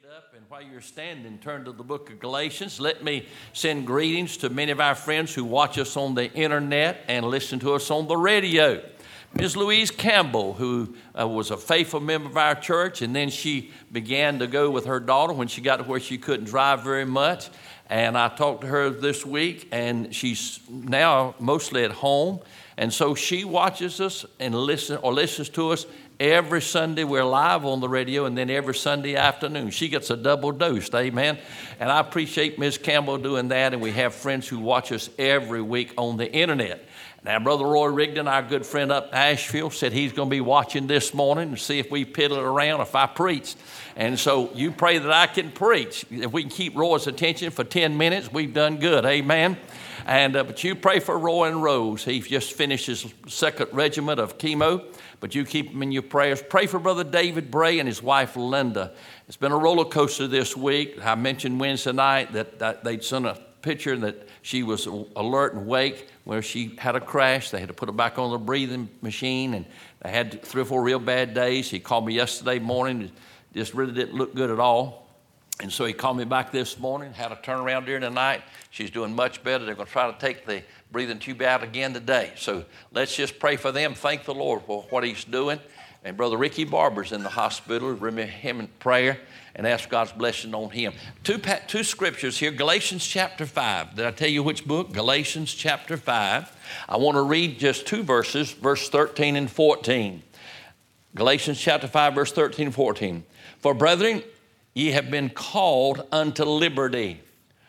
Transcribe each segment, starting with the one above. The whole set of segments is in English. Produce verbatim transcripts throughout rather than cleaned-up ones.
Up, and while you're standing, turn to the book of Galatians. Let me send greetings to many of our friends who watch us on the internet and listen to us on the radio. Miz Louise Campbell, who uh, was a faithful member of our church, and then she began to go with her daughter when she got to where she couldn't drive very much. And I talked to her this week, and she's now mostly at home. And so she watches us and listen or listens to us every Sunday. We're live on the radio, and then every Sunday afternoon. She gets a double dose, amen? And I appreciate Miz Campbell doing that, and we have friends who watch us every week on the internet. Now, Brother Roy Rigdon, our good friend up in Asheville, said he's going to be watching this morning to see if we piddle it around, if I preach. And so you pray that I can preach. If we can keep Roy's attention for ten minutes, we've done good, amen? And uh, but you pray for Roy and Rose. He just finished his second regiment of chemo, but you keep him in your prayers. Pray for Brother David Bray and his wife Linda. It's been a roller coaster this week. I mentioned Wednesday night that, that they'd sent a picture that she was alert and awake where she had a crash. They had to put her back on the breathing machine, and they had three or four real bad days. He called me yesterday morning. Just really didn't look good at all. And so he called me back this morning, had a turnaround during the night. She's doing much better. They're going to try to take the breathing tube out again today. So let's just pray for them. Thank the Lord for what he's doing. And Brother Ricky Barber's in the hospital. Remember him in prayer and ask God's blessing on him. Two, two scriptures here. Galatians chapter five. Did I tell you which book? Galatians chapter five. I want to read just two verses, verse thirteen and fourteen. Galatians chapter five, verse thirteen and fourteen. For brethren, ye have been called unto liberty.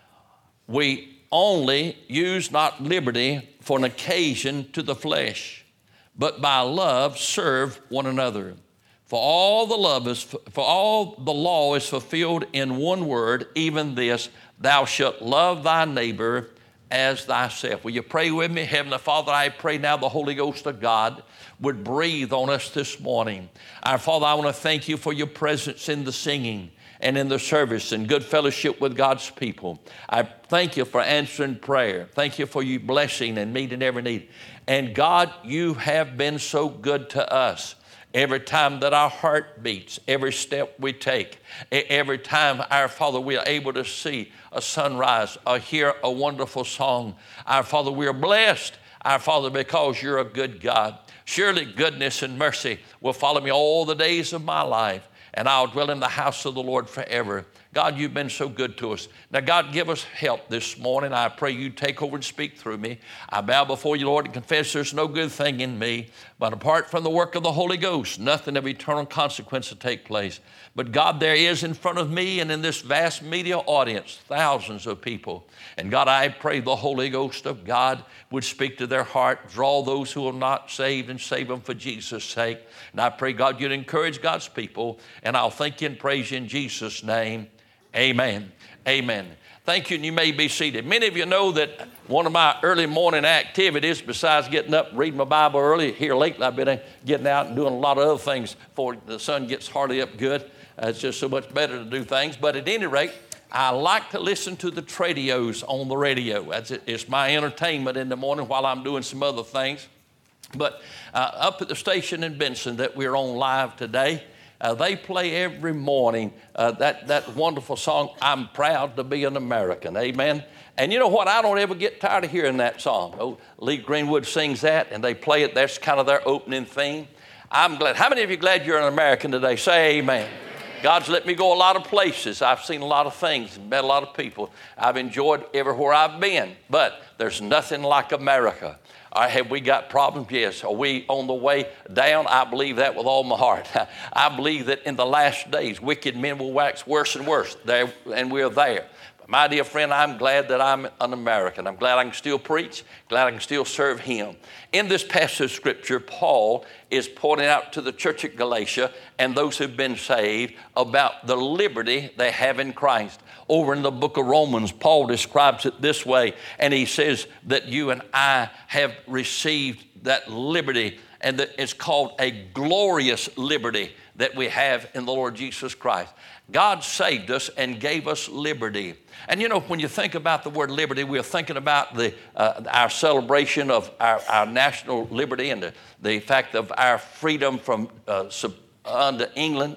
We only use not liberty for an occasion to the flesh, but by love serve one another. For all the love is, for all the law is fulfilled in one word, even this: thou shalt love thy neighbor as thyself. Will you pray with me? Heavenly Father, I pray now the Holy Ghost of God would breathe on us this morning. Our Father, I want to thank you for your presence in the singing and in the service and good fellowship with God's people. I thank you for answering prayer. Thank you for your blessing and meeting every need. And God, you have been so good to us. Every time that our heart beats, every step we take, every time, our Father, we are able to see a sunrise or hear a wonderful song. Our Father, we are blessed, our Father, because you're a good God. Surely goodness and mercy will follow me all the days of my life, and I'll dwell in the house of the Lord forever. God, you've been so good to us. Now, God, give us help this morning. I pray you take over and speak through me. I bow before you, Lord, and confess there's no good thing in me, but apart from the work of the Holy Ghost, nothing of eternal consequence will take place. But God, there is in front of me and in this vast media audience, thousands of people. And God, I pray the Holy Ghost of God would speak to their heart, draw those who are not saved and save them for Jesus' sake. And I pray, God, you'd encourage God's people, and I'll thank you and praise you in Jesus' name. Amen. Amen. Thank you, and you may be seated. Many of you know that one of my early morning activities, besides getting up and reading my Bible early, here lately I've been getting out and doing a lot of other things before the sun gets hardly up good. Uh, it's just so much better to do things. But at any rate, I like to listen to the Tradios on the radio. That's it. It's my entertainment in the morning while I'm doing some other things. But uh, up at the station in Benson that we're on live today, Uh, they play every morning uh, that, that wonderful song, I'm Proud to Be an American, amen? And you know what? I don't ever get tired of hearing that song. Oh, Lee Greenwood sings that, and they play it. That's kind of their opening theme. I'm glad. How many of you are glad you're an American today? Say amen. God's let me go a lot of places. I've seen a lot of things, met a lot of people. I've enjoyed everywhere I've been, but there's nothing like America. All right, have we got problems? Yes. Are we on the way down? I believe that with all my heart. I believe that in the last days, wicked men will wax worse and worse, there, and we're there. But my dear friend, I'm glad that I'm an American. I'm glad I can still preach, glad I can still serve him. In this passage of Scripture, Paul is pointing out to the church at Galatia and those who've been saved about the liberty they have in Christ. Over in the book of Romans, Paul describes it this way, and he says that you and I have received that liberty, and that it's called a glorious liberty that we have in the Lord Jesus Christ. God saved us and gave us liberty. And you know, when you think about the word liberty, we're thinking about the uh, our celebration of our, our national liberty and the, the fact of our freedom from uh, sub, under England.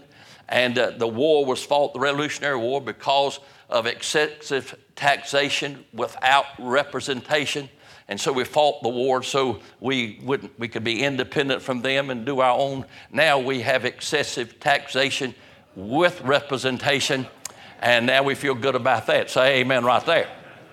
And uh, the war was fought, the Revolutionary War, because of excessive taxation without representation. And so we fought the war so we wouldn't, we could be independent from them and do our own. Now we have excessive taxation with representation, and now we feel good about that. Say amen right there.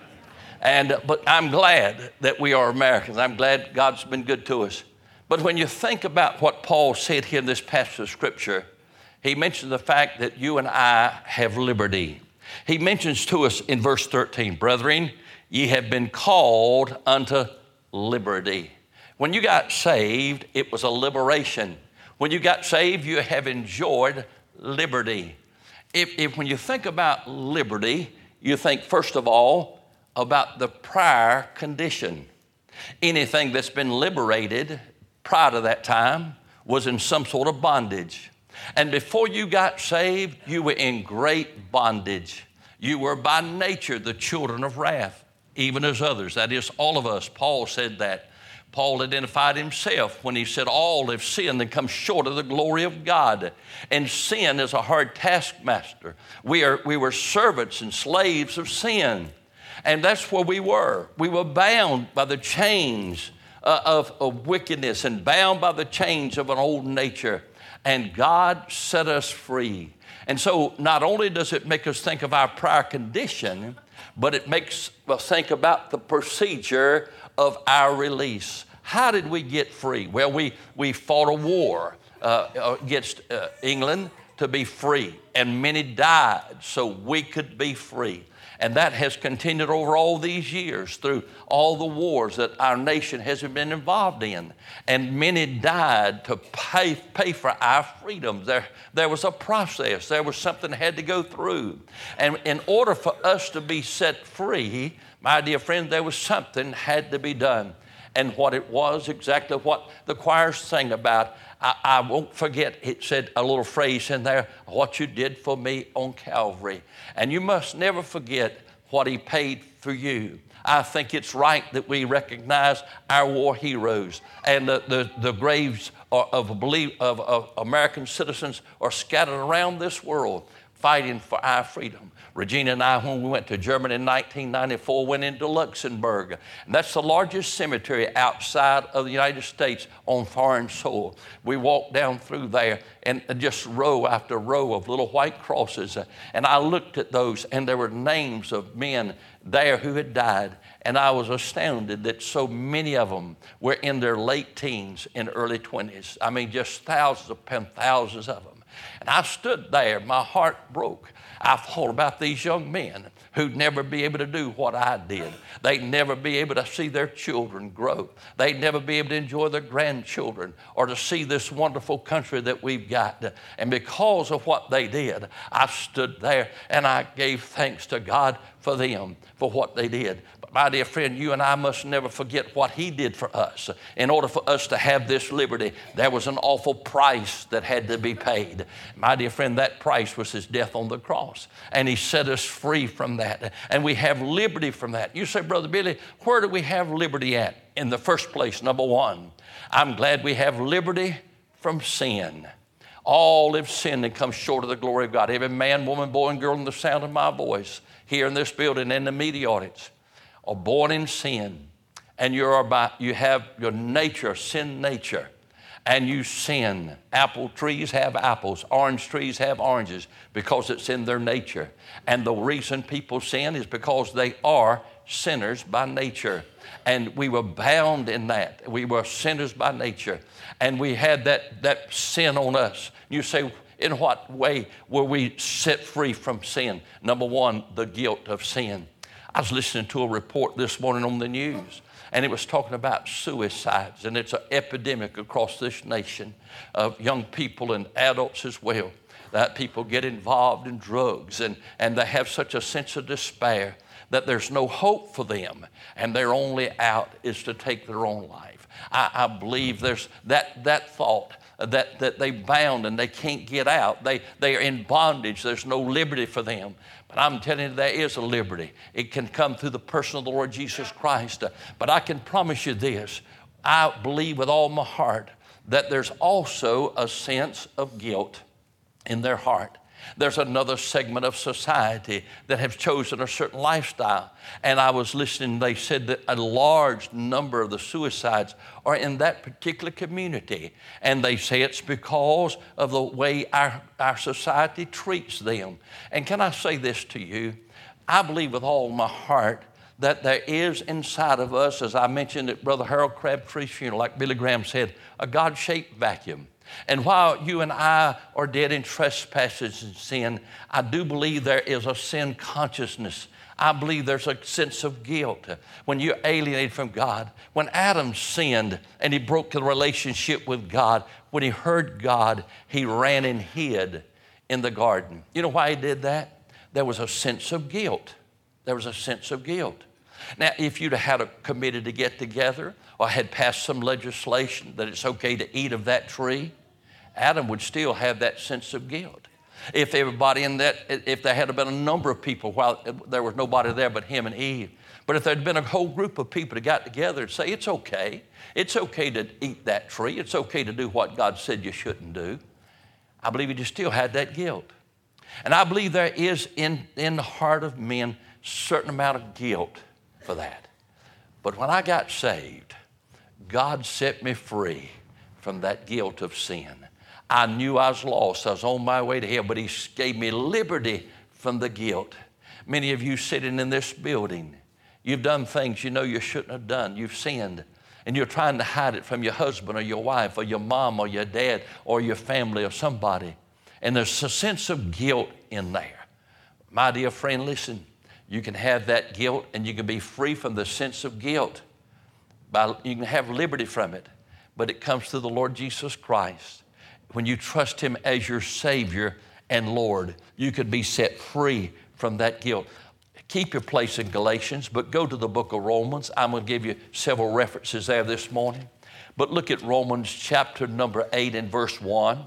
And uh, but I'm glad that we are Americans. I'm glad God's been good to us. But when you think about what Paul said here in this passage of Scripture, he mentions the fact that you and I have liberty. He mentions to us in verse thirteen, brethren, ye have been called unto liberty. When you got saved, it was a liberation. When you got saved, you have enjoyed liberty. If, if when you think about liberty, you think first of all about the prior condition. Anything that's been liberated prior to that time was in some sort of bondage. And before you got saved, you were in great bondage. You were by nature the children of wrath, even as others. That is, all of us. Paul said that. Paul identified himself when he said, all have sinned and come short of the glory of God. And sin is a hard taskmaster. We are, we were servants and slaves of sin. And that's where we were. We were bound by the chains uh, of, of wickedness and bound by the chains of an old nature. And God set us free. And so not only does it make us think of our prior condition, but it makes us think about the procedure of our release. How did we get free? Well, we, we fought a war uh, against uh, England to be free, and many died so we could be free. And that has continued over all these years through all the wars that our nation has been involved in. And many died to pay, pay for our freedoms. There, there was a process. There was something that had to go through. And in order for us to be set free, my dear friend, there was something had to be done. And what it was, exactly what the choir sang about, I, I won't forget, it said a little phrase in there, what you did for me on Calvary. And you must never forget what he paid for you. I think it's right that we recognize our war heroes, and the, the, the graves of, of, of American citizens are scattered around this world fighting for our freedom. Regina and I, when we went to Germany in nineteen ninety-four, went into Luxembourg. And that's the largest cemetery outside of the United States on foreign soil. We walked down through there and just row after row of little white crosses. And I looked at those, and there were names of men there who had died. And I was astounded that so many of them were in their late teens and early twenties. I mean, just thousands upon thousands of them. And I stood there, my heart broke. I thought about these young men who'd never be able to do what I did. They'd never be able to see their children grow. They'd never be able to enjoy their grandchildren or to see this wonderful country that we've got. And because of what they did, I stood there and I gave thanks to God for them, for what they did. But my dear friend, you and I must never forget what he did for us. In order for us to have this liberty, there was an awful price that had to be paid. My dear friend, that price was his death on the cross. And he set us free from that. And we have liberty from that. You say, Brother Billy, where do we have liberty at? In the first place, number one, I'm glad we have liberty from sin. All have sinned and come short of the glory of God. Every man, woman, boy, and girl in the sound of my voice here in this building and the media audience are born in sin. And you're about, you have your nature, sin nature, and you sin. Apple trees have apples. Orange trees have oranges because it's in their nature. And the reason people sin is because they are sinners by nature. And we were bound in that. We were sinners by nature. And we had that, that sin on us. You say, in what way were we set free from sin? Number one, the guilt of sin. I was listening to a report this morning on the news, and it was talking about suicides, and it's an epidemic across this nation of young people and adults as well. That people get involved in drugs, and, and they have such a sense of despair that there's no hope for them, and their only out is to take their own life. I, I believe there's that, that thought that, that they bound and they can't get out. They, they are in bondage. There's no liberty for them. But I'm telling you, there is a liberty. It can come through the person of the Lord Jesus Christ. But I can promise you this. I believe with all my heart that there's also a sense of guilt. in their heart. There's another segment of society that have chosen a certain lifestyle. And I was listening, they said that a large number of the suicides are in that particular community. And they say it's because of the way our, our society treats them. And can I say this to you? I believe with all my heart that there is inside of us, as I mentioned at Brother Harold Crabtree's funeral, like Billy Graham said, a God-shaped vacuum. And while you and I are dead in trespasses and sin, I do believe there is a sin consciousness. I believe there's a sense of guilt when you're alienated from God. When Adam sinned and he broke the relationship with God, when he heard God, he ran and hid in the garden. You know why he did that? There was a sense of guilt. There was a sense of guilt. Now, if you'd have had a committee to get together or had passed some legislation that it's okay to eat of that tree, Adam would still have that sense of guilt. If everybody in that, if there had been a number of people while there was nobody there but him and Eve, but if there'd been a whole group of people that got together and say, it's okay, it's okay to eat that tree, it's okay to do what God said you shouldn't do, I believe you still had that guilt. And I believe there is in, in the heart of men a certain amount of guilt for that. But when I got saved, God set me free from that guilt of sin. I knew I was lost. I was on my way to hell, but he gave me liberty from the guilt. Many of you sitting in this building, you've done things you know you shouldn't have done. You've sinned, and you're trying to hide it from your husband or your wife or your mom or your dad or your family or somebody. And there's a sense of guilt in there. My dear friend, listen, you can have that guilt and you can be free from the sense of guilt. By, you can have liberty from it, but it comes through the Lord Jesus Christ. When you trust him as your Savior and Lord, you could be set free from that guilt. Keep your place in Galatians, but go to the book of Romans. I'm going to give you several references there this morning. But look at Romans chapter number eight and verse one.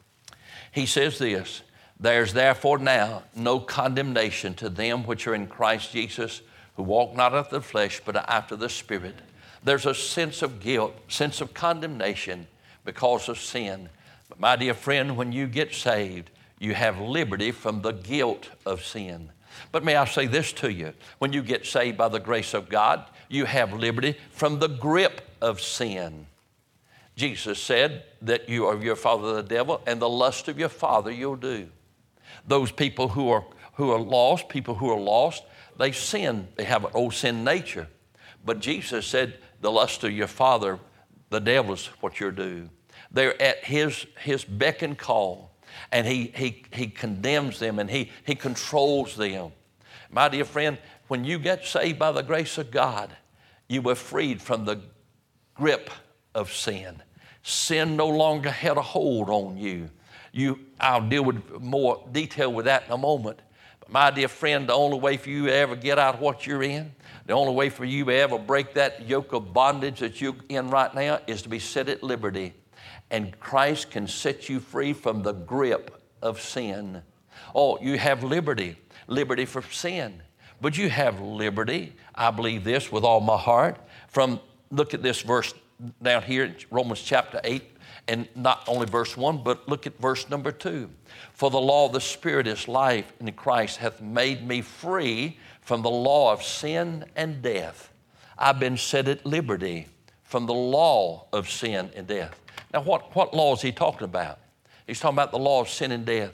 He says this, there's therefore now no condemnation to them which are in Christ Jesus, who walk not after the flesh, but after the Spirit. There's a sense of guilt, sense of condemnation because of sin. But my dear friend, when you get saved, you have liberty from the guilt of sin. But may I say this to you, when you get saved by the grace of God, you have liberty from the grip of sin. Jesus said that you are your father the devil, and the lust of your father you'll do. Those people who are, who are lost, people who are lost, they sin. They have an old sin nature. But Jesus said the lust of your father, the devil, is what you'll do. They're at his, his beck and call, and he, he, he condemns them and he, he controls them. My dear friend, when you get saved by the grace of God, you were freed from the grip of sin. Sin no longer had a hold on you. You, I'll deal with more detail with that in a moment. But my dear friend, the only way for you to ever get out of what you're in, the only way for you to ever break that yoke of bondage that you're in right now is to be set at liberty. And Christ can set you free from the grip of sin. Oh, you have liberty, liberty from sin. But you have liberty, I believe this with all my heart, from, look at this verse down here in Romans chapter eight, and not only verse one, but look at verse number two. For the law of the Spirit is life in Christ hath made me free from the law of sin and death. I've been set at liberty from the law of sin and death. Now, what, what law is he talking about? He's talking about the law of sin and death.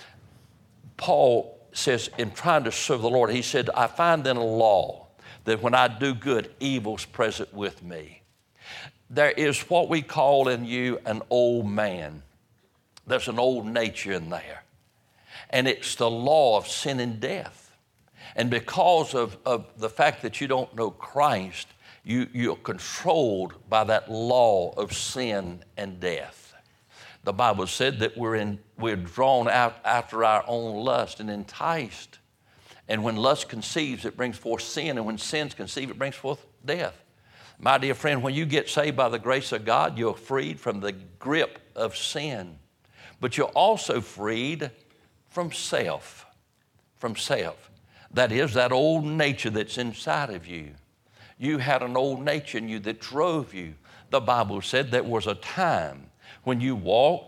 Paul says, in trying to serve the Lord, he said, I find in a law that when I do good, evil's present with me. There is what we call in you an old man. There's an old nature in there. And it's the law of sin and death. And because of, of the fact that you don't know Christ, You, you're controlled by that law of sin and death. The Bible said that we're, in, we're drawn out after our own lust and enticed. And when lust conceives, it brings forth sin. And when sins conceive, it brings forth death. My dear friend, when you get saved by the grace of God, you're freed from the grip of sin. But you're also freed from self. From self. That is, that old nature that's inside of you. You had an old nature in you that drove you. The Bible said there was a time when you walked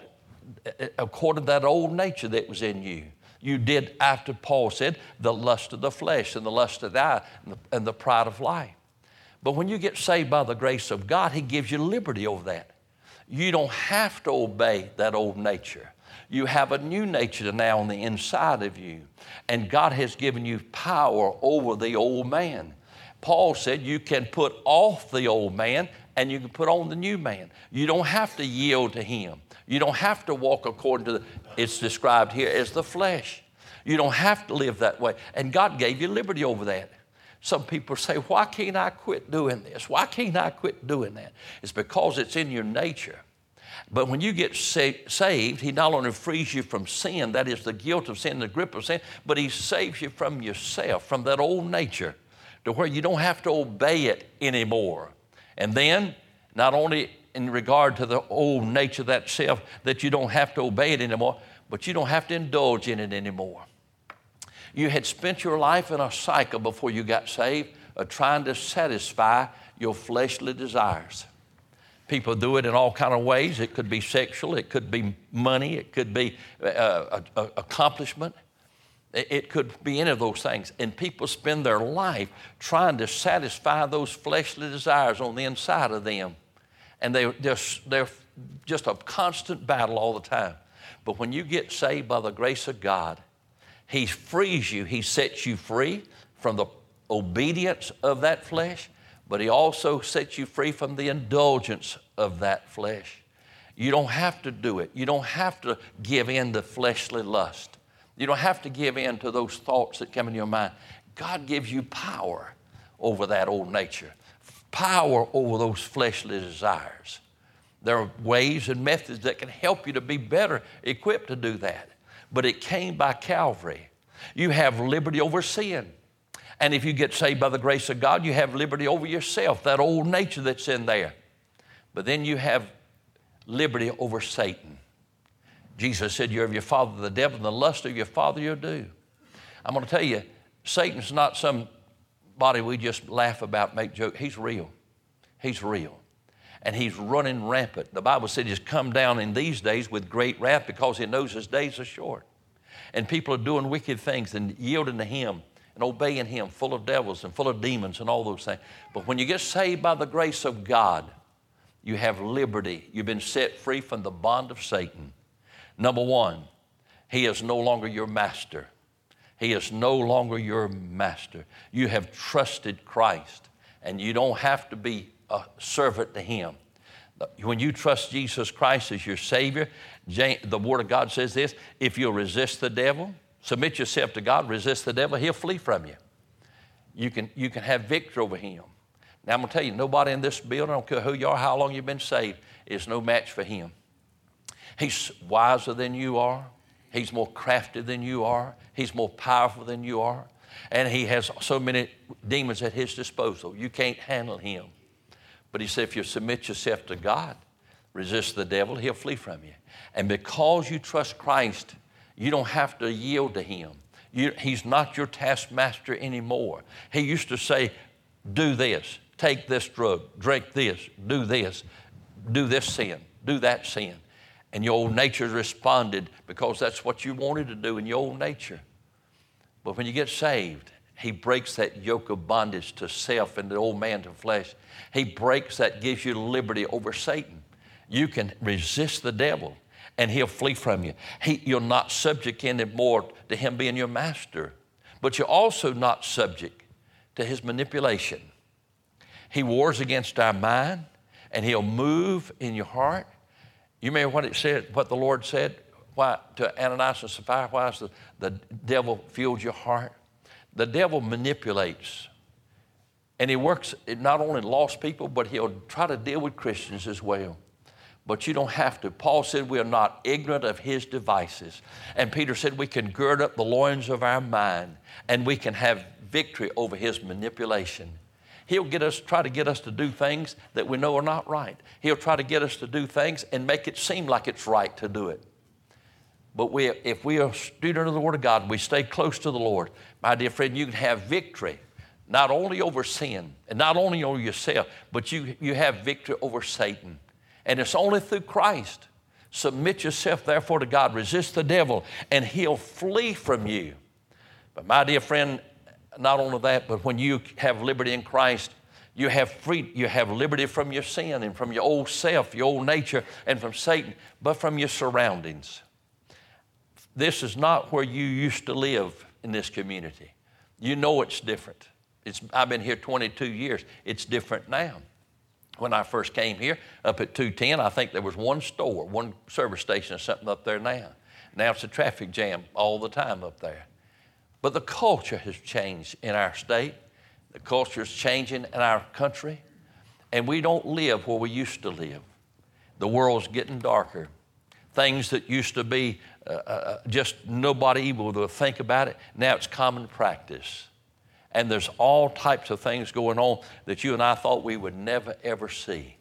according to that old nature that was in you. You did, after Paul said, the lust of the flesh and the lust of the eye and the, and the pride of life. But when you get saved by the grace of God, He gives you liberty over that. You don't have to obey that old nature. You have a new nature now on the inside of you. And God has given you power over the old man. Paul said you can put off the old man and you can put on the new man. You don't have to yield to him. You don't have to walk according to the, it's described here as the flesh. You don't have to live that way. And God gave you liberty over that. Some people say, why can't I quit doing this? Why can't I quit doing that? It's because it's in your nature. But when you get sa- saved, He not only frees you from sin, that is the guilt of sin, the grip of sin, but He saves you from yourself, from that old nature, to where you don't have to obey it anymore. And then, not only in regard to the old nature, that self, that you don't have to obey it anymore, but you don't have to indulge in it anymore. You had spent your life in a cycle before you got saved of trying to satisfy your fleshly desires. People do it in all kinds of ways. It could be sexual, it could be money, it could be uh, a, a accomplishment. It could be any of those things. And people spend their life trying to satisfy those fleshly desires on the inside of them. And they, they're, they're just a constant battle all the time. But when you get saved by the grace of God, He frees you. He sets you free from the obedience of that flesh, but He also sets you free from the indulgence of that flesh. You don't have to do it. You don't have to give in to fleshly lust. You don't have to give in to those thoughts that come in your mind. God gives you power over that old nature, power over those fleshly desires. There are ways and methods that can help you to be better equipped to do that. But it came by Calvary. You have liberty over sin. And if you get saved by the grace of God, you have liberty over yourself, that old nature that's in there. But then you have liberty over Satan. Jesus said, you're of your father the devil, and the lust of your father you'll do. I'm going to tell you, Satan's not somebody we just laugh about, make jokes. He's real. He's real. And he's running rampant. The Bible said he's come down in these days with great wrath because he knows his days are short. And people are doing wicked things and yielding to him and obeying him, full of devils and full of demons and all those things. But when you get saved by the grace of God, you have liberty. You've been set free from the bond of Satan. Number one, he is no longer your master. He is no longer your master. You have trusted Christ, and you don't have to be a servant to him. When you trust Jesus Christ as your Savior, the Word of God says this, if you'll resist the devil, submit yourself to God, resist the devil, he'll flee from you. You can, you can have victory over him. Now, I'm going to tell you, nobody in this building, I don't care who you are, how long you've been saved, is no match for him. He's wiser than you are. He's more crafty than you are. He's more powerful than you are. And he has so many demons at his disposal. You can't handle him. But he said, if you submit yourself to God, resist the devil, he'll flee from you. And because you trust Christ, you don't have to yield to him. You, he's not your taskmaster anymore. He used to say, do this, take this drug, drink this, do this, do this sin, do that sin. And your old nature responded because that's what you wanted to do in your old nature. But when you get saved, he breaks that yoke of bondage to self and the old man to flesh. He breaks that, gives you liberty over Satan. You can resist the devil and he'll flee from you. He, you're not subject anymore to him being your master, but you're also not subject to his manipulation. He wars against our mind and he'll move in your heart. You remember what it said, what the Lord said why, to Ananias and Sapphira, why is the, the devil filled your heart? The devil manipulates. And he works, it not only lost people, but he'll try to deal with Christians as well. But you don't have to. Paul said we are not ignorant of his devices. And Peter said we can gird up the loins of our mind and we can have victory over his manipulation. He'll get us, try to get us to do things that we know are not right. He'll try to get us to do things and make it seem like it's right to do it. But we, if we are a student of the Word of God, we stay close to the Lord, my dear friend, you can have victory, not only over sin and not only over yourself, but you, you have victory over Satan. And it's only through Christ. Submit yourself, therefore, to God. Resist the devil, and he'll flee from you. But my dear friend, not only that, but when you have liberty in Christ, you have free, you have liberty from your sin and from your old self, your old nature, and from Satan, but from your surroundings. This is not where you used to live in this community. You know it's different. It's, I've been here twenty-two years. It's different now. When I first came here, up at two ten, I think there was one store, one service station or something up there now. Now it's a traffic jam all the time up there. But the culture has changed in our state. The culture is changing in our country. And we don't live where we used to live. The world's getting darker. Things that used to be uh, uh, just nobody even would think about it, now it's common practice. And there's all types of things going on that you and I thought we would never, ever see.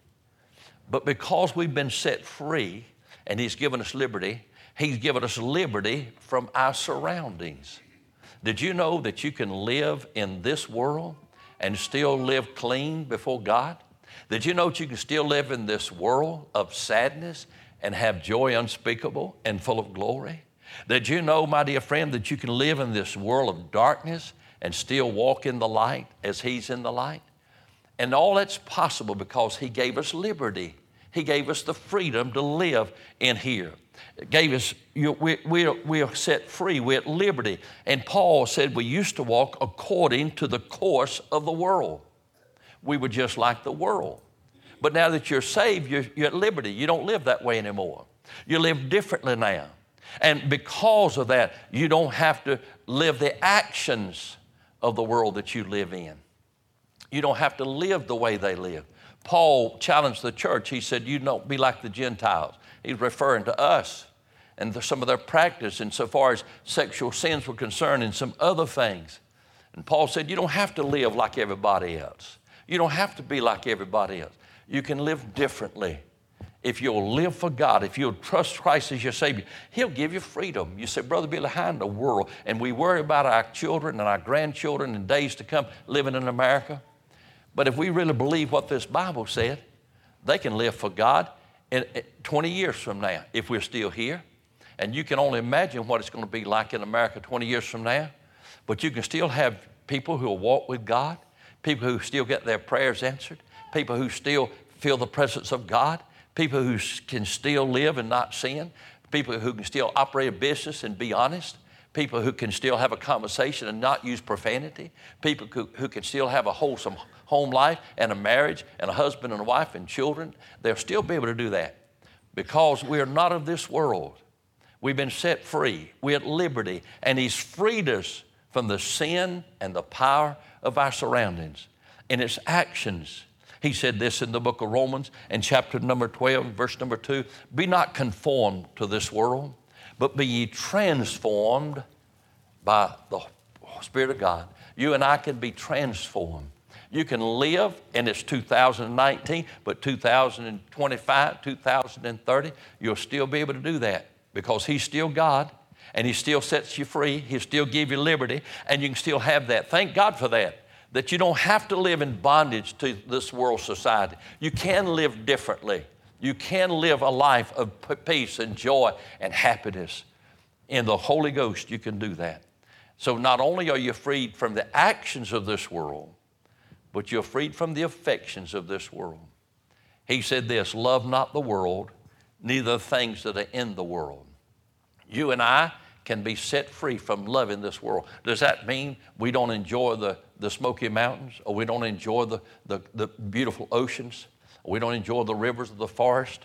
But because we've been set free and He's given us liberty, He's given us liberty from our surroundings. Did you know that you can live in this world and still live clean before God? Did you know that you can still live in this world of sadness and have joy unspeakable and full of glory? Did you know, my dear friend, that you can live in this world of darkness and still walk in the light as He's in the light? And all that's possible because He gave us liberty. He gave us the freedom to live in here. It gave us, you, we, we, we are set free. We're at liberty. And Paul said we used to walk according to the course of the world. We were just like the world. But now that you're saved, you're, you're at liberty. You don't live that way anymore. You live differently now. And because of that, you don't have to live the actions of the world that you live in. You don't have to live the way they live. Paul challenged the church. He said, you don't be like the Gentiles. He's referring to us and the, some of their practice insofar as sexual sins were concerned and some other things. And Paul said, you don't have to live like everybody else. You don't have to be like everybody else. You can live differently. If you'll live for God, if you'll trust Christ as your Savior, He'll give you freedom. You say, Brother Billy, how in the world? And we worry about our children and our grandchildren in days to come living in America. But if we really believe what this Bible said, they can live for God in twenty years from now if we're still here. And you can only imagine what it's going to be like in America twenty years from now. But you can still have people who will walk with God, people who still get their prayers answered, people who still feel the presence of God, people who can still live and not sin, people who can still operate a business and be honest, people who can still have a conversation and not use profanity, people who, who can still have a wholesome home life and a marriage and a husband and a wife and children. They'll still be able to do that because we're not of this world. We've been set free. We're at liberty, and He's freed us from the sin and the power of our surroundings and its actions. He said this in the book of Romans in chapter number twelve, verse number two, be not conformed to this world, but be ye transformed by the Spirit of God. You and I can be transformed. You can live, and it's two thousand nineteen, but two thousand twenty-five, two thousand thirty, you'll still be able to do that because He's still God, and He still sets you free. He'll still give you liberty, and you can still have that. Thank God for that. That you don't have to live in bondage to this world society. You can live differently. You can live a life of peace and joy and happiness. In the Holy Ghost, you can do that. So not only are you freed from the actions of this world, but you're freed from the affections of this world. He said this, love not the world, neither the things that are in the world. You and I can be set free from loving this world. Does that mean we don't enjoy the, the Smoky Mountains, or we don't enjoy the, the, the beautiful oceans, or we don't enjoy the rivers of the forest?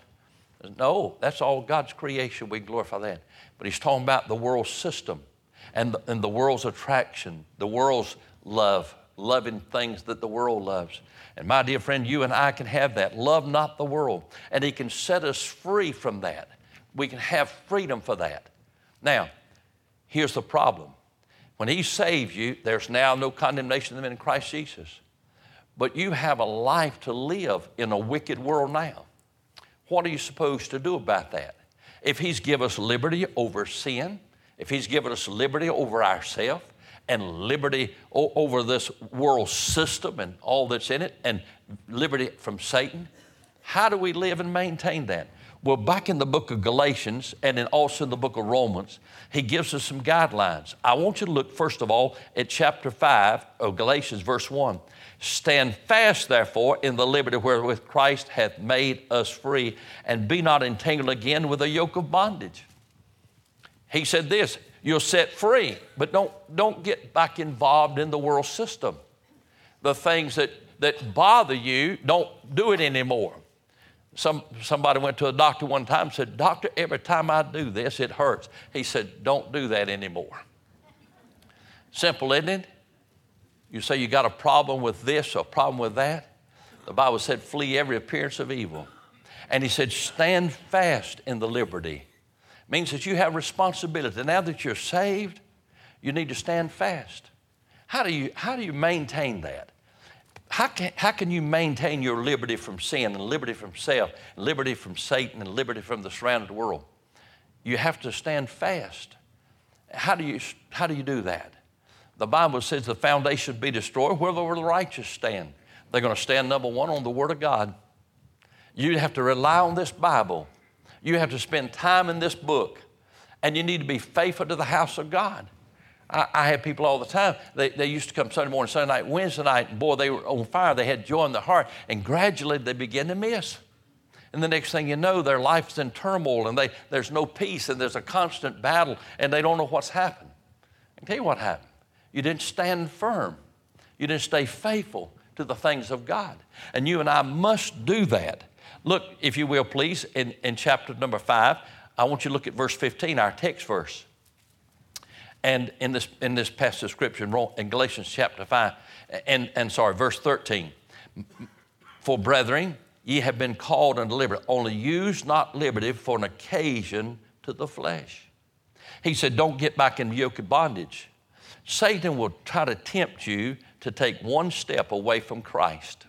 No, that's all God's creation. We glorify that. But He's talking about the world system and the, and the world's attraction, the world's love, loving things that the world loves. And my dear friend, you and I can have that. Love not the world. And He can set us free from that. We can have freedom for that. Now, here's the problem. When He saves you, there's now no condemnation of them in Christ Jesus. But you have a life to live in a wicked world now. What are you supposed to do about that? If He's given us liberty over sin, if He's given us liberty over ourselves, and liberty o- over this world system and all that's in it, and liberty from Satan, how do we live and maintain that? Well, back in the book of Galatians and then also in the book of Romans, he gives us some guidelines. I want you to look, first of all, at chapter five of Galatians, verse one. Stand fast, therefore, in the liberty wherewith Christ hath made us free, and be not entangled again with a yoke of bondage. He said this, you're set free, but don't, don't get back involved in the world system. The things that, that bother you, don't do it anymore. Some, somebody went to a doctor one time and said, doctor, every time I do this, it hurts. He said, don't do that anymore. Simple, isn't it? You say you got a problem with this or a problem with that. The Bible said, flee every appearance of evil. And he said, stand fast in the liberty. Means that you have responsibility. Now that you're saved, you need to stand fast. How do you, how do you maintain that? How can, how can you maintain your liberty from sin and liberty from self, and liberty from Satan and liberty from the surrounding world? You have to stand fast. How do you, how do you do that? The Bible says the foundation be destroyed where the righteous stand. They're going to stand, number one, on the Word of God. You have to rely on this Bible. You have to spend time in this book. And you need to be faithful to the house of God. I, I have people all the time. They, they used to come Sunday morning, Sunday night, Wednesday night, and boy, they were on fire. They had joy in their heart. And gradually they begin to miss. And the next thing you know, their life's in turmoil, and they, there's no peace, and there's a constant battle, and they don't know what's happened. I can tell you what happened. You didn't stand firm. You didn't stay faithful to the things of God. And you and I must do that. Look, if you will, please, in, in chapter number five, I want you to look at verse fifteen, our text verse. And in this, in this passage of Scripture in, in Galatians chapter five, and, and sorry, verse thirteen. For brethren, ye have been called unto liberty. Only use not liberty for an occasion to the flesh. He said, don't get back in the yoke of bondage. Satan will try to tempt you to take one step away from Christ.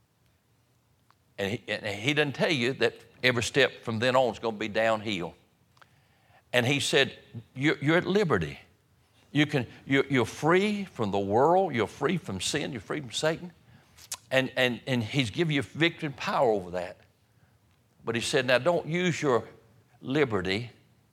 And he, and he doesn't tell you that every step from then on is going to be downhill. And he said, you're, you're at liberty. You can, you're, you're free from the world. You're free from sin. You're free from Satan. And, and, and he's given you victory and power over that. But he said, now don't use your liberty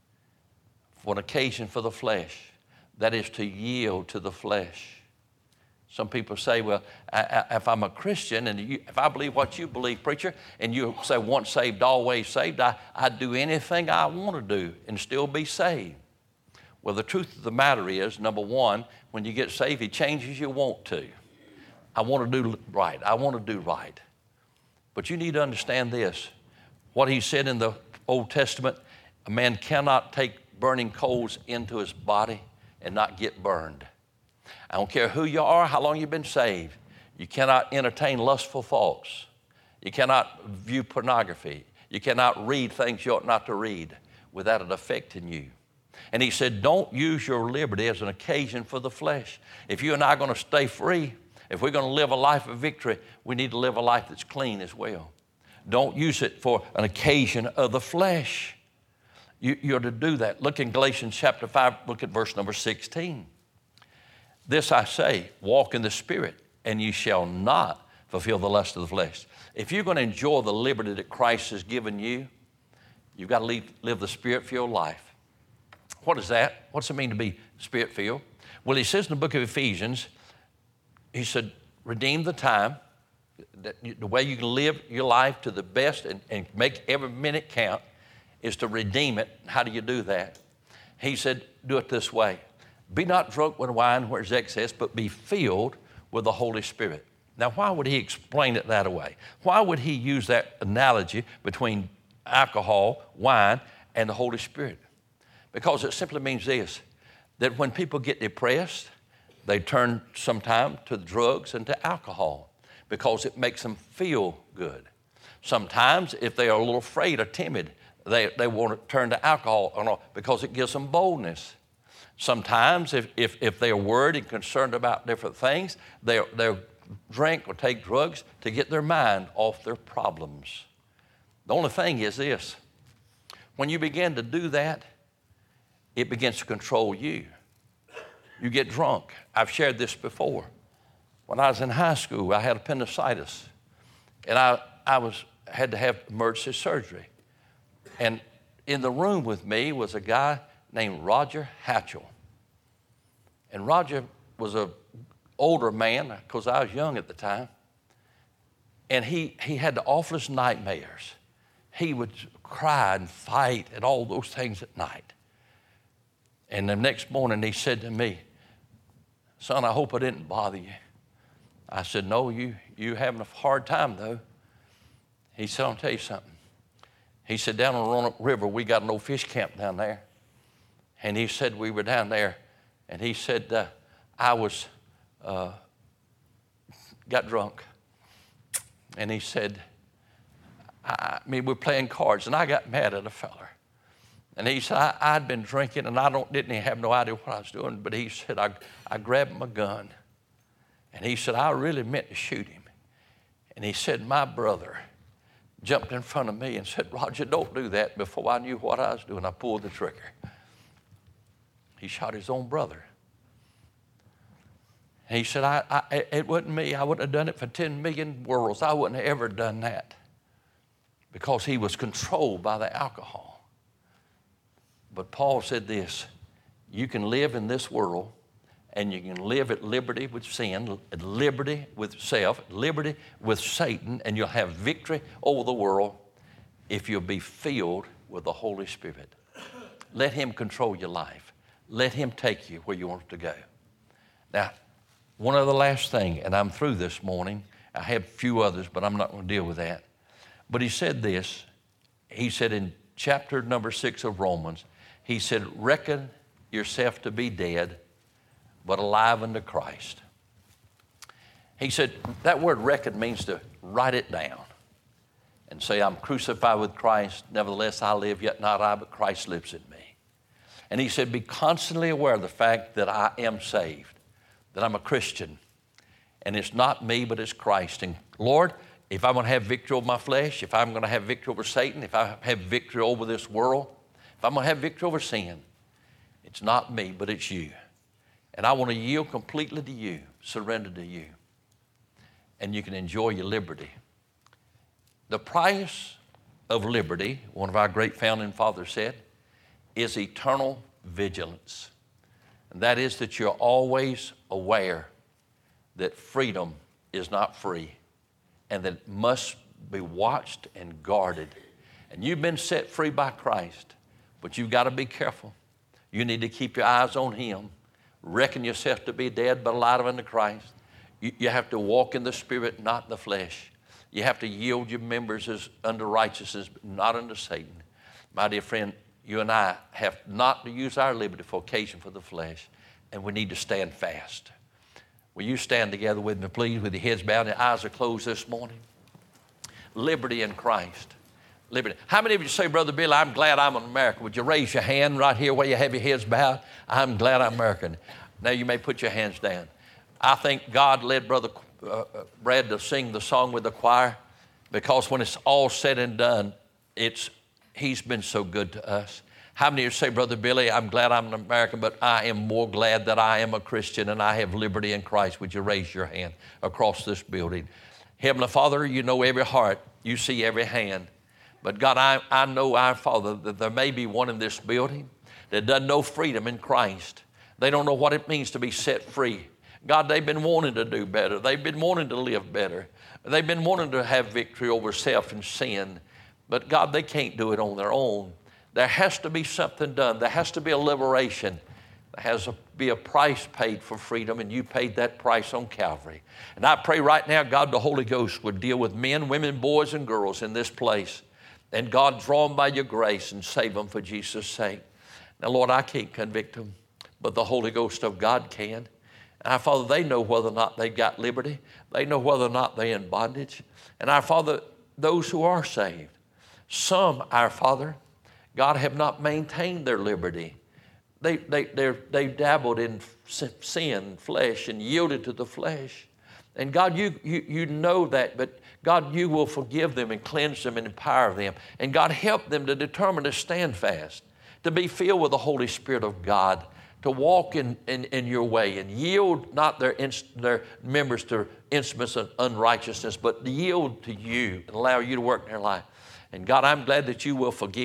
for an occasion for the flesh. That is to yield to the flesh. Some people say, well, I, I, if I'm a Christian and you, if I believe what you believe, preacher, and you say once saved, always saved, I, I'd do anything I want to do and still be saved. Well, the truth of the matter is, number one, when you get saved, he changes you want to. I want to do right. I want to do right. But you need to understand this. What he said in the Old Testament, a man cannot take burning coals into his body and not get burned. I don't care who you are, how long you've been saved. You cannot entertain lustful thoughts. You cannot view pornography. You cannot read things you ought not to read without it affecting you. And he said, don't use your liberty as an occasion for the flesh. If you and I are going to stay free, if we're going to live a life of victory, we need to live a life that's clean as well. Don't use it for an occasion of the flesh. You, you're to do that. Look in Galatians chapter five, look at verse number sixteen. This I say, walk in the Spirit, and ye shall not fulfill the lust of the flesh. If you're going to enjoy the liberty that Christ has given you, you've got to live, live the Spirit-filled life. What is that? What's it mean to be Spirit-filled? Well, he says in the book of Ephesians, he said, redeem the time. That you, the way you can live your life to the best and, and make every minute count is to redeem it. How do you do that? He said, do it this way. Be not drunk with wine where there's excess, but be filled with the Holy Spirit. Now, why would he explain it that way? Why would he use that analogy between alcohol, wine, and the Holy Spirit? Because it simply means this, that when people get depressed, they turn sometime to drugs and to alcohol because it makes them feel good. Sometimes, if they are a little afraid or timid, they, they want to turn to alcohol because it gives them boldness. Sometimes, if, if, if they're worried and concerned about different things, they'll, they'll drink or take drugs to get their mind off their problems. The only thing is this, when you begin to do that, it begins to control you. You get drunk. I've shared this before. When I was in high school, I had appendicitis, and I, I was, had to have emergency surgery. And in the room with me was a guy named Roger Hatchell. And Roger was an older man, because I was young at the time. And he, he had the awfulest nightmares. He would cry and fight and all those things at night. And the next morning he said to me, "Son, I hope I didn't bother you." I said, "No, you you having a hard time though." He said, "I'll tell you something." He said, "Down on Roanoke River, we got an old fish camp down there." And he said, we were down there, and he said, uh, I was, uh, got drunk. And he said, I, I mean, we're playing cards, and I got mad at a feller. And he said, I, I'd been drinking, and I don't didn't have no idea what I was doing, but he said, I, I grabbed my gun. And he said, I really meant to shoot him. And he said, my brother jumped in front of me and said, "Roger, don't do that." Before I knew what I was doing, I pulled the trigger. He shot his own brother. And he said, I, I, it wasn't me. I wouldn't have done it for ten million worlds. I wouldn't have ever done that, because he was controlled by the alcohol. But Paul said this: you can live in this world, and you can live at liberty with sin, at liberty with self, at liberty with Satan, and you'll have victory over the world if you'll be filled with the Holy Spirit. Let him control your life. Let him take you where you want to go. Now, one other last thing, and I'm through this morning. I have a few others, but I'm not going to deal with that. But he said this. He said in chapter number six of Romans, he said, reckon yourself to be dead, but alive unto Christ. He said, that word reckon means to write it down and say, I'm crucified with Christ. Nevertheless, I live, yet not I, but Christ lives in me. And he said, be constantly aware of the fact that I am saved, that I'm a Christian. And it's not me, but it's Christ. And Lord, if I'm going to have victory over my flesh, if I'm going to have victory over Satan, if I have victory over this world, if I'm going to have victory over sin, it's not me, but it's you. And I want to yield completely to you, surrender to you. And you can enjoy your liberty. The price of liberty, one of our great founding fathers said, is eternal vigilance. And that is that you're always aware that freedom is not free and that it must be watched and guarded. And you've been set free by Christ, but you've got to be careful. You need to keep your eyes on him. Reckon yourself to be dead, but alive unto Christ. You, you have to walk in the Spirit, not in the flesh. You have to yield your members as unto righteousness, but not unto Satan. My dear friend, you and I have not to use our liberty for occasion for the flesh, and we need to stand fast. Will you stand together with me, please, with your heads bowed and your eyes are closed this morning? Liberty in Christ. Liberty. How many of you say, Brother Bill, I'm glad I'm an American? Would you raise your hand right here where you have your heads bowed? I'm glad I'm American. Now you may put your hands down. I think God led Brother uh, Brad to sing the song with the choir, because when it's all said and done, it's he's been so good to us. How many of you say, Brother Billy, I'm glad I'm an American, but I am more glad that I am a Christian and I have liberty in Christ? Would you raise your hand across this building? Heavenly Father, you know every heart. You see every hand. But God, I, I know, our Father, that there may be one in this building that doesn't know freedom in Christ. They don't know what it means to be set free. God, they've been wanting to do better. They've been wanting to live better. They've been wanting to have victory over self and sin. But God, they can't do it on their own. There has to be something done. There has to be a liberation. There has to be a price paid for freedom, and you paid that price on Calvary. And I pray right now, God, the Holy Ghost would deal with men, women, boys, and girls in this place. And God, draw them by your grace and save them for Jesus' sake. Now, Lord, I can't convict them, but the Holy Ghost of God can. And our Father, they know whether or not they've got liberty. They know whether or not they're in bondage. And our Father, those who are saved, some, our Father, God, have not maintained their liberty. They, they, they're, they've dabbled in sin, flesh, and yielded to the flesh. And God, you, you, you know that, but God, you will forgive them and cleanse them and empower them. And God, help them to determine to stand fast, to be filled with the Holy Spirit of God, to walk in, in, in your way and yield not their, their members to instruments of unrighteousness, but yield to you and allow you to work in their life. And God, I'm glad that you will forgive.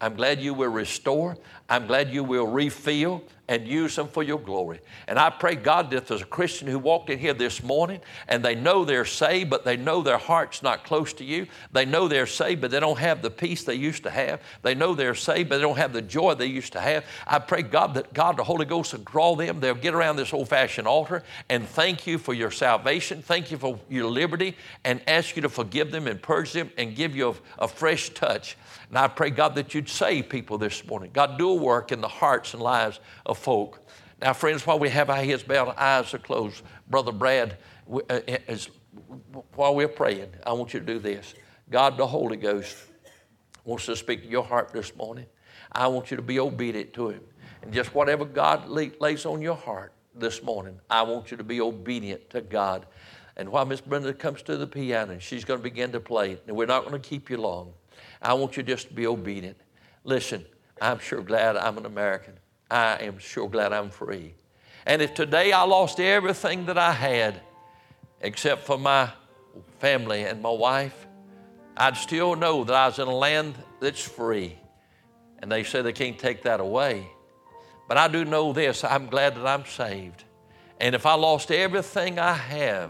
I'm glad you will restore. I'm glad you will refill and use them for your glory. And I pray, God, that there's a Christian who walked in here this morning and they know they're saved, but they know their heart's not close to you. They know they're saved, but they don't have the peace they used to have. They know they're saved, but they don't have the joy they used to have. I pray, God, that God, the Holy Ghost, will draw them. They'll get around this old-fashioned altar and thank you for your salvation. Thank you for your liberty and ask you to forgive them and purge them and give you a, a fresh touch. And I pray, God, that you'd save people this morning. God, do a work in the hearts and lives of folk. Now, friends, while we have our heads bowed and eyes are closed, Brother Brad, uh, is, while we're praying, I want you to do this. God, the Holy Ghost, wants to speak to your heart this morning. I want you to be obedient to him. And just whatever God lays on your heart this morning, I want you to be obedient to God. And while Miss Brenda comes to the piano, and she's going to begin to play, and we're not going to keep you long, I want you just to be obedient. Listen, I'm sure glad I'm an American. I am sure glad I'm free. And if today I lost everything that I had, except for my family and my wife, I'd still know that I was in a land that's free. And they say they can't take that away. But I do know this, I'm glad that I'm saved. And if I lost everything I have,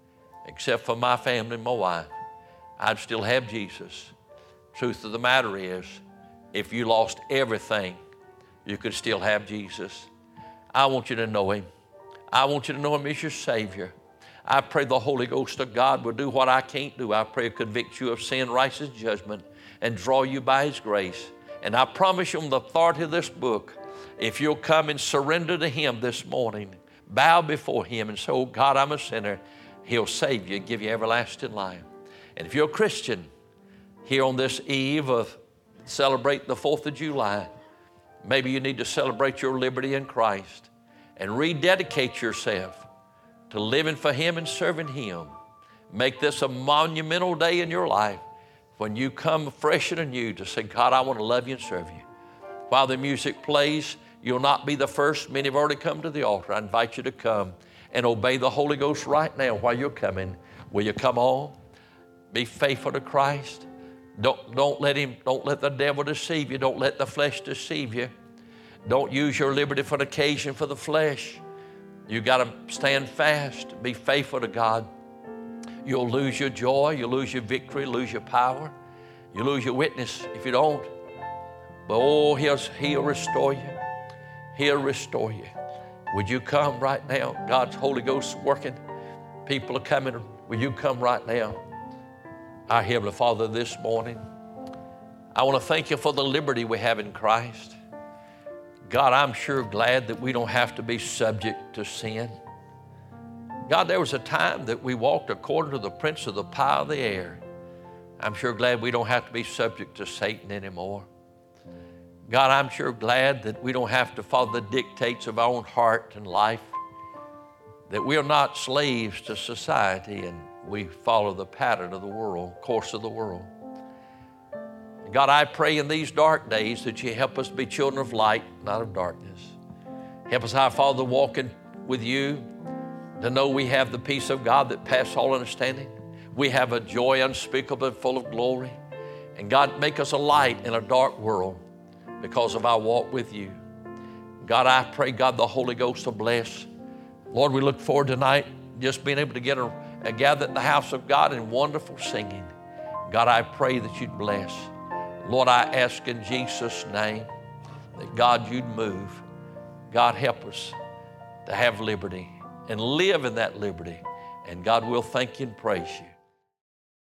except for my family and my wife, I'd still have Jesus. Truth of the matter is, if you lost everything, you could still have Jesus. I want you to know him. I want you to know him as your Savior. I pray the Holy Ghost of God will do what I can't do. I pray he'll convict you of sin, righteous judgment, and draw you by his grace. And I promise you on the authority of this book, if you'll come and surrender to him this morning, bow before him and say, oh God, I'm a sinner, he'll save you and give you everlasting life. And if you're a Christian, here on this eve of celebrating the fourth of July, maybe you need to celebrate your liberty in Christ and rededicate yourself to living for him and serving him. Make this a monumental day in your life when you come fresh and anew to say, God, I want to love you and serve you. While the music plays, you'll not be the first. Many have already come to the altar. I invite you to come and obey the Holy Ghost right now while you're coming. Will you come on? Be faithful to Christ. Don't, don't let him, don't let the devil deceive you. Don't let the flesh deceive you. Don't use your liberty for an occasion for the flesh. You got to stand fast. Be faithful to God. You'll lose your joy. You'll lose your victory. Lose your power. You lose your witness if you don't. But oh, he'll, he'll restore you. He'll restore you. Would you come right now? God's Holy Ghost is working. People are coming. Will you come right now? Our Heavenly Father, this morning, I want to thank you for the liberty we have in Christ. God, I'm sure glad that we don't have to be subject to sin. God, there was a time that we walked according to the prince of the power of the air. I'm sure glad we don't have to be subject to Satan anymore. God, I'm sure glad that we don't have to follow the dictates of our own heart and life, that we are not slaves to society and we follow the pattern of the world, course of the world. God, I pray in these dark days that you help us be children of light, not of darkness. Help us, our Father, walking with you, to know we have the peace of God that passes all understanding. We have a joy unspeakable and full of glory. And God, make us a light in a dark world because of our walk with you. God, I pray, God, the Holy Ghost will bless. Lord, we look forward tonight just being able to get a, a gather at the house of God in wonderful singing. God, I pray that you'd bless. Lord, I ask in Jesus' name that, God, you'd move. God, help us to have liberty and live in that liberty. And God, we'll thank you and praise you.